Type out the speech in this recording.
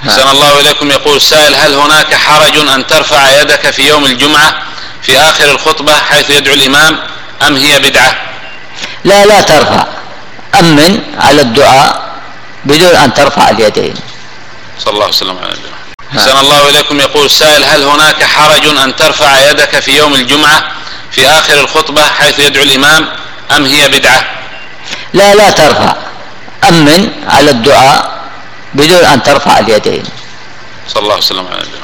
أحسن الله إليكم. يقول السائل: هل هناك حرج أن ترفع يدك في يوم الجمعة في آخر الخطبة حيث يدعو الإمام، أم هي بدعة؟ لا ترفع، أمن على الدعاء بدون أن ترفع اليدين. صلى الله وسلم على النبي. أحسن الله إليكم. يقول السائل: هل هناك حرج أن ترفع يدك في يوم الجمعة في آخر الخطبة حيث يدعو الإمام، أم هي بدعة؟ لا ترفع، أمن على الدعاء بدون أن ترفع اليدين. صلى الله وسلم على النبي.